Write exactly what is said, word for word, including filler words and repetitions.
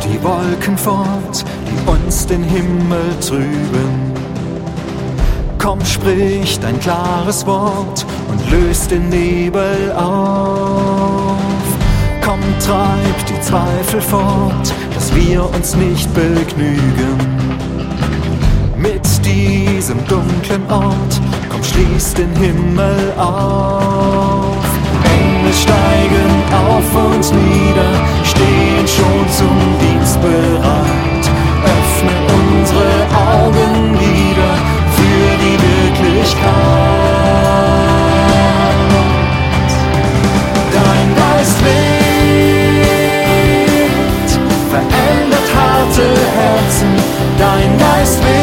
die Wolken fort, die uns den Himmel trüben. Komm, sprich dein klares Wort und löst den Nebel auf. Komm, treib die Zweifel fort, dass wir uns nicht begnügen mit diesem dunklen Ort. Komm, schließ den Himmel auf. Engel steigen auf uns nieder, stehen schon zum Dienst bereit. Öffne unsere Augen wieder für die Wirklichkeit. Dein Geist weht, verändert harte Herzen. Dein Geist weht,